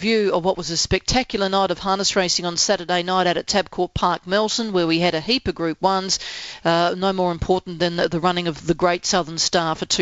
review of what was a spectacular night of harness racing on Saturday night out at Tabcorp Park, Melton, where we had a heap of Group 1s, no more important than the running of the Great Southern Star for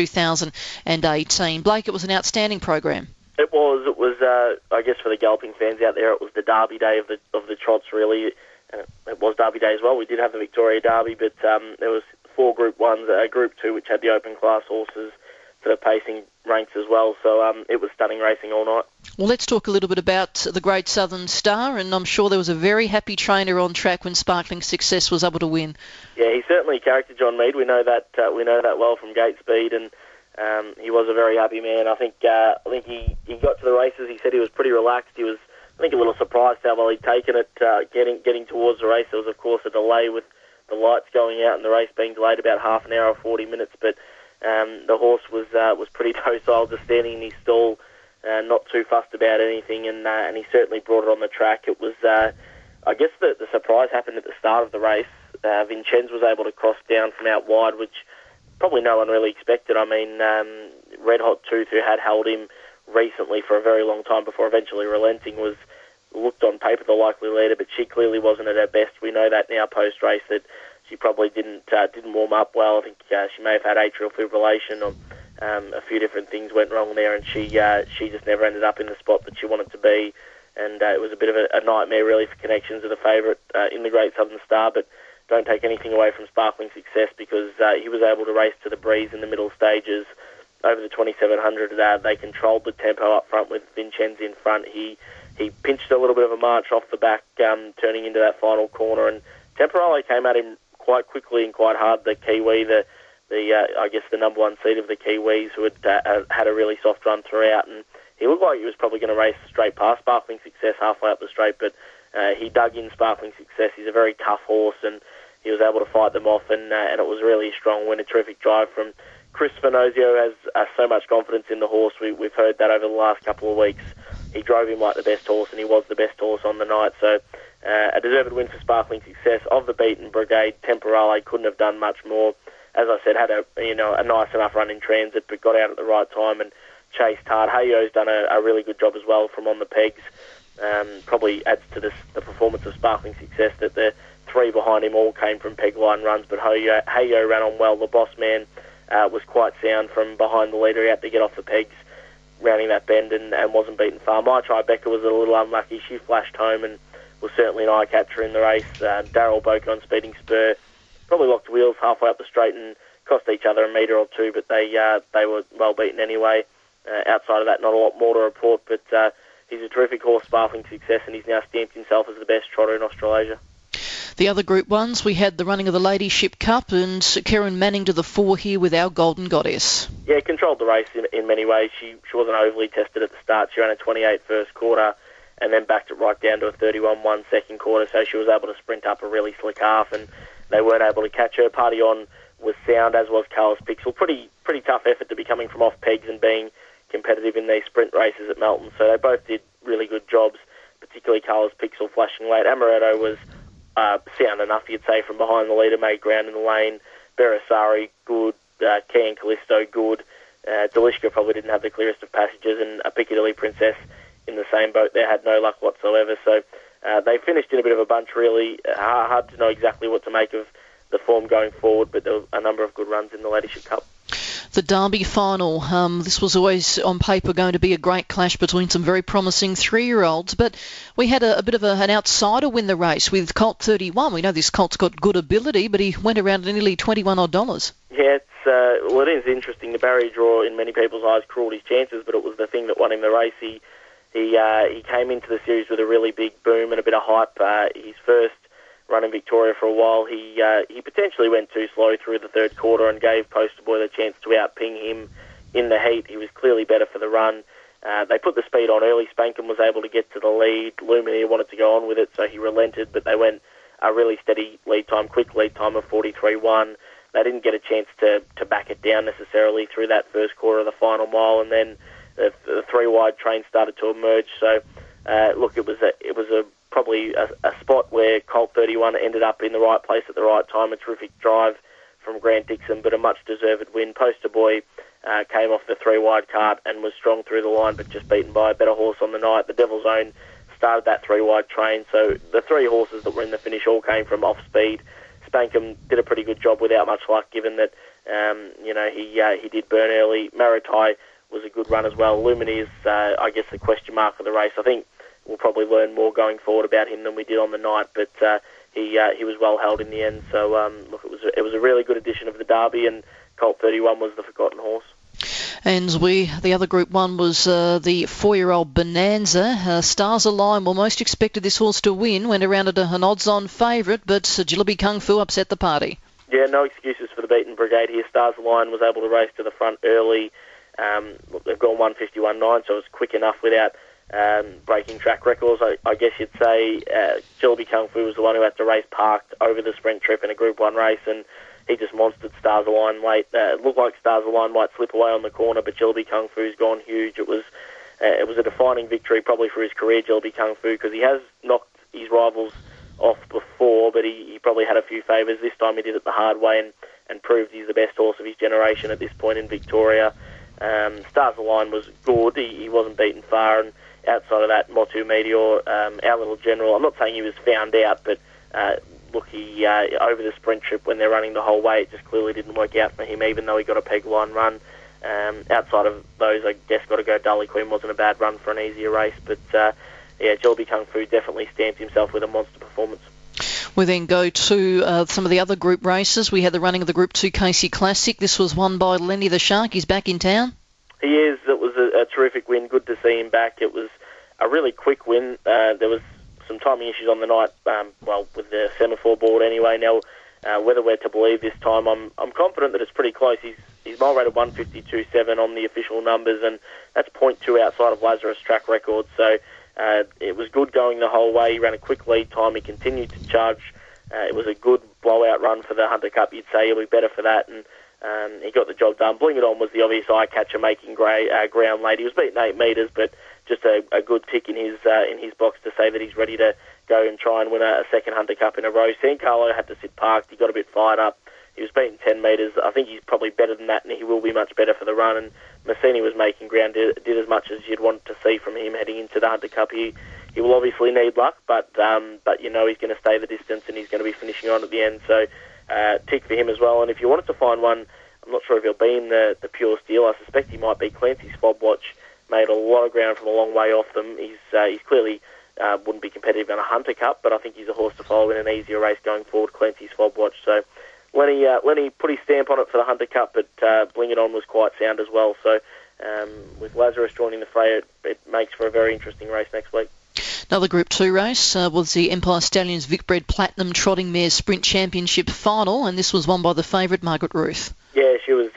2018. Blake, it was an outstanding program. It was. I guess for the galloping fans out there, it was the Derby day of the trots, really. It was Derby day as well. We did have the Victoria Derby, but there was 4 Group 1s, a Group 2 which had the open class horses for the pacing ranks as well. So it was stunning racing all night. Well, let's talk a little bit about the Great Southern Star, and I'm sure there was a very happy trainer on track when Sparkling Success was able to win. Yeah, he's certainly character John Mead. We know that well from Gate Speed, and he was a very happy man. I think he got to the races. He said he was pretty relaxed. He was, I think, a little surprised how well he'd taken it. Getting towards the race, there was of course a delay with the lights going out and the race being delayed about half an hour or 40 minutes. But the horse was pretty docile, just standing in his stall, not too fussed about anything, and he certainly brought it on the track. It was, I guess, the surprise happened at the start of the race. Vincennes was able to cross down from out wide, which probably no one really expected. I mean, Red Hot Tooth, who had held him recently for a very long time before eventually relenting, was looked on paper the likely leader, but she clearly wasn't at her best. We know that now post-race, that she probably didn't warm up well. I think she may have had atrial fibrillation, or a few different things went wrong there, and she just never ended up in the spot that she wanted to be. And it was a bit of a nightmare, really, for Connections of the favourite in the Great Southern Star, but don't take anything away from Sparkling Success, because he was able to race to the breeze in the middle stages. Over the 2700, they controlled the tempo up front with Vincennes in front. He pinched a little bit of a march off the back, turning into that final corner, and Temporale came at him quite quickly and quite hard. The Kiwi, I guess the number 1 seed of the Kiwis, who had a really soft run throughout, and he looked like he was probably going to race straight past Sparkling Success halfway up the straight, but he dug in Sparkling Success. He's a very tough horse, and he was able to fight them off, and it was really a strong win, a terrific drive from Chris Finozio. Has so much confidence in the horse. We've heard that over the last couple of weeks. He drove him like the best horse, and he was the best horse on the night. So a deserved win for Sparkling Success. Of the beaten brigade, Temporale couldn't have done much more. As I said, had a nice enough run in transit, but got out at the right time and chased hard. Heyo's done a really good job as well from on the pegs. Probably adds to the performance of Sparkling Success that the 3 behind him all came from peg line runs, but Heyo ran on well. The Boss Man was quite sound from behind the leader. He had to get off the pegs rounding that bend and wasn't beaten far. My Tribeca was a little unlucky. She flashed home and was certainly an eye-catcher in the race. Darryl Boca on Speeding Spur probably locked wheels halfway up the straight and cost each other a metre or two, but they were well beaten anyway. Outside of that, not a lot more to report, but he's a terrific horse, Sparkling Success, and he's now stamped himself as the best trotter in Australasia. The other Group 1s, we had the running of the Ladyship Cup, and Karen Manning to the fore here with Our Golden Goddess. Yeah, controlled the race in many ways. She wasn't overly tested at the start. She ran a 28 first quarter and then backed it right down to a 31-1 second quarter, so she was able to sprint up a really slick half, and they weren't able to catch her. Party On was sound, as was Carlos Pixel. Pretty tough effort to be coming from off pegs and being competitive in these sprint races at Melton, so they both did really good jobs, particularly Carlos Pixel flashing late. Amaretto was sound enough, you'd say, from behind the leader, made ground in the lane. Beresari, good. Kian Callisto, good. Delishka probably didn't have the clearest of passages, and a Piccadilly Princess in the same boat there had no luck whatsoever. So they finished in a bit of a bunch, really. Hard to know exactly what to make of the form going forward, but there were a number of good runs in the Ladyship Cup. The Derby final, this was always on paper going to be a great clash between some very promising 3-year-olds, but we had a bit of an outsider win the race with Colt 31. We know this Colt's got good ability, but he went around at nearly $21 odd. Yeah, it is interesting. The barrier draw, in many people's eyes, cruelled his chances, but it was the thing that won him the race. He came into the series with a really big boom and a bit of hype. His first run in Victoria for a while, he potentially went too slow through the third quarter and gave Poster Boy the chance to out-ping him in the heat. He was clearly better for the run. They put the speed on early. Spankin was able to get to the lead. Lumineer wanted to go on with it, so he relented, but they went a really steady lead time, quick lead time of 43.1. They didn't get a chance to back it down necessarily through that first quarter of the final mile, and then the 3-wide train started to emerge. So, look, it was probably a spot where Colt 31 ended up in the right place at the right time. A terrific drive from Grant Dixon, but a much-deserved win. Poster Boy came off the 3-wide cart and was strong through the line, but just beaten by a better horse on the night. The Devil's Own started that 3-wide train, so the 3 horses that were in the finish all came from off speed. Spankham did a pretty good job without much luck, given that he did burn early. Maritai was a good run as well. Lumini is, I guess, the question mark of the race. I think we'll probably learn more going forward about him than we did on the night, but he was well held in the end. So look, it was a really good edition of the Derby, and Colt 31 was the forgotten horse. And the other Group 1 was the 4-year-old Bonanza. Stars Align were most expected this horse to win, went around at an odds-on favourite, but Jillaby Kung Fu upset the party. Yeah, no excuses for the beaten brigade here. Stars Align was able to race to the front early. They've gone 151.9, so it was quick enough without breaking track records. I guess you'd say Jillaby Kung Fu was the one who had to race parked over the sprint trip in a Group 1 race, and he just monstered Stars Align late. It looked like Stars Align might slip away on the corner, but Jillaby Kung Fu's gone huge. It was a defining victory probably for his career, Jillaby Kung Fu, because he has knocked his rivals off before, but he probably had a few favours. This time he did it the hard way and proved he's the best horse of his generation at this point in Victoria. Stars Align was good. He wasn't beaten far, and outside of that, Motu Meteor, our little general, I'm not saying he was found out, but look, he over the sprint trip when they're running the whole way, it just clearly didn't work out for him, even though he got a peg line run. Outside of those, I guess got to go Dully Queen wasn't a bad run for an easier race, but Jillaby Kung Fu definitely stamped himself with a monster performance. We then go to some of the other group races. We had the running of the Group 2 Casey Classic. This was won by Lenny the Shark. He's back in town. He is. It was a terrific win. Good to see him back. It was a really quick win. There was some timing issues on the night, with the semaphore board anyway. Now, whether we're to believe this time, I'm confident that it's pretty close. He's mile rated 152.7 on the official numbers, and that's 0.2 outside of Lazarus track record. So it was good going the whole way. He ran a quick lead time. He continued to charge. It was a good blowout run for the Hunter Cup. You'd say he'll be better for that, and he got the job done. Bling It On was the obvious eye catcher, making ground late. He was beaten 8 metres, but just a good tick in his box to say that he's ready to go and try and win a second Hunter Cup in a row. San Carlo had to sit parked. He got a bit fired up. He was beaten 10 metres. I think he's probably better than that, and he will be much better for the run. And Massini was making ground, did as much as you'd want to see from him heading into the Hunter Cup. He will obviously need luck, but he's going to stay the distance, and he's going to be finishing on at the end. So tick for him as well. And if you wanted to find one, I'm not sure if he'll be in the pure steel. I suspect he might be. Clancy's Fob Watch made a lot of ground from a long way off them. He's clearly wouldn't be competitive in a Hunter Cup, but I think he's a horse to follow in an easier race going forward, Clancy's Fob Watch. So Lenny put his stamp on it for the Hunter Cup, but Bling It On was quite sound as well. So with Lazarus joining the fray, it makes for a very interesting race next week. Another Group 2 race was the Empire Stallions Vicbred Platinum Trotting Mares Sprint Championship final, and this was won by the favourite, Margaret Ruth. Yeah, she was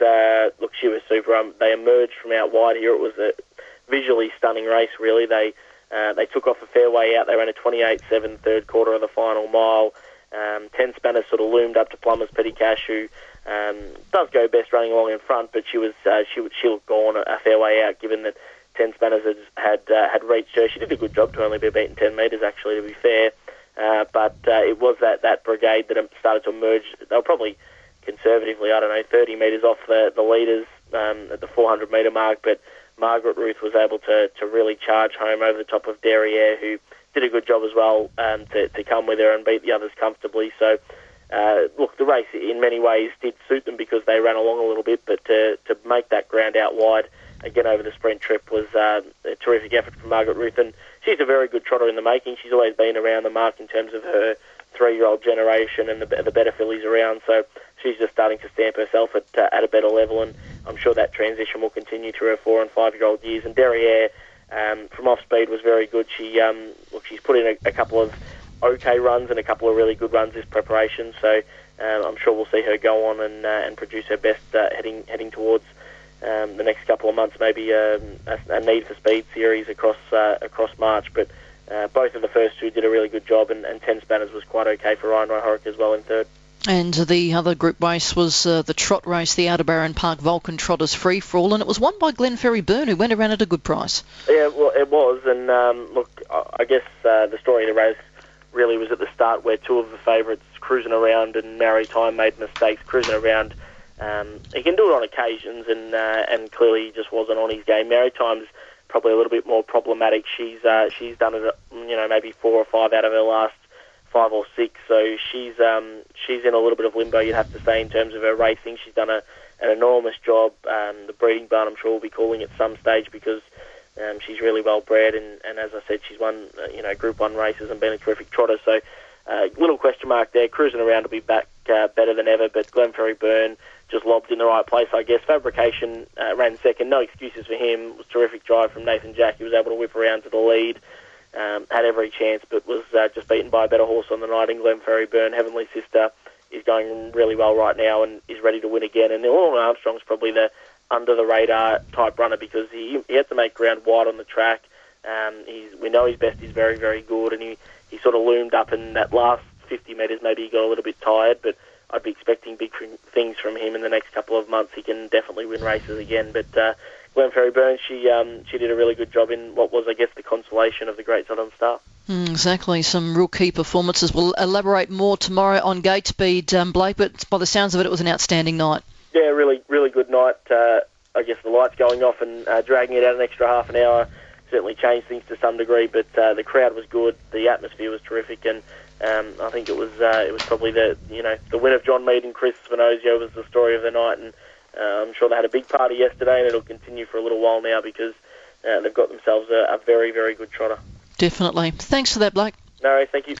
super. They emerged from out wide here. It was a visually stunning race, really. They took off a fair way out. They ran a 28.7 third quarter of the final mile. 10 Spanners sort of loomed up to Plummer's Petty Cash, who does go best running along in front, but she looked gone a fair way out, given that 10 Spanners had reached her. She did a good job to only be beaten 10 metres, actually, to be fair. But it was that brigade that started to emerge. They were probably conservatively, 30 metres off the leaders at the 400 metre mark, but Margaret Ruth was able to really charge home over the top of Derriere, who did a good job as well to come with her and beat the others comfortably. So, look, the race in many ways did suit them because they ran along a little bit, but to make that ground out wide again over the sprint trip was a terrific effort from Margaret Ruth, and she's a very good trotter in the making. She's always been around the mark in terms of her 3-year-old generation and the better fillies around, so she's just starting to stamp herself at a better level, and I'm sure that transition will continue through her 4- and 5-year-old years. And Derriere, from off speed, was very good. She's put in a couple of okay runs and a couple of really good runs this preparation, so I'm sure we'll see her go on and produce her best heading towards the next couple of months, maybe a Need for Speed series across March. But both of the first two did a really good job, and 10 Spanners was quite okay for Ryan Ryhorick as well in third. And the other group race was the trot race, the Aldebaran Park Vulcan Trotters Free For All, and it was won by Glenferrie Byrne, who went around at a good price. Yeah, well, it was, and look, I guess the story of the race really was at the start, where two of the favourites cruising around and Maritime made mistakes cruising around He can do it on occasions, and clearly he just wasn't on his game. Maritime's probably a little bit more problematic. She's done it, maybe 4 or 5 out of her last 5 or 6. So she's in a little bit of limbo, you'd have to say, in terms of her racing. She's done an enormous job. The breeding barn, I'm sure, will be calling at some stage because she's really well bred, and as I said, she's won Group 1 races and been a terrific trotter. So little question mark there. Cruising around to be back better than ever, but Glenferrie Burn just lobbed in the right place, I guess. Fabrication ran second. No excuses for him. It was a terrific drive from Nathan Jack. He was able to whip around to the lead. Had every chance, but was just beaten by a better horse on the night in Glenferrie Burn. Heavenly Sister is going really well right now and is ready to win again. And Norman Armstrong's probably the under-the-radar type runner because he had to make ground wide on the track. We know his best is very, very good, and he sort of loomed up in that last 50 metres. Maybe he got a little bit tired, but I'd be expecting big things from him in the next couple of months. He can definitely win races again. But Glenferrie Burn, she did a really good job in what was, I guess, the consolation of the Great Southern Star. Exactly, some real key performances. We'll elaborate more tomorrow on gate speed, Blake, but by the sounds of it, it was an outstanding night. Yeah, really, really good night. I guess the lights going off and dragging it out an extra half an hour certainly changed things to some degree, but the crowd was good, the atmosphere was terrific, and I think it was probably the win of John Mead and Chris Venozio was the story of the night, and I'm sure they had a big party yesterday, and it'll continue for a little while now because they've got themselves a very, very good trotter. Definitely. Thanks for that, Blake. No, thank you.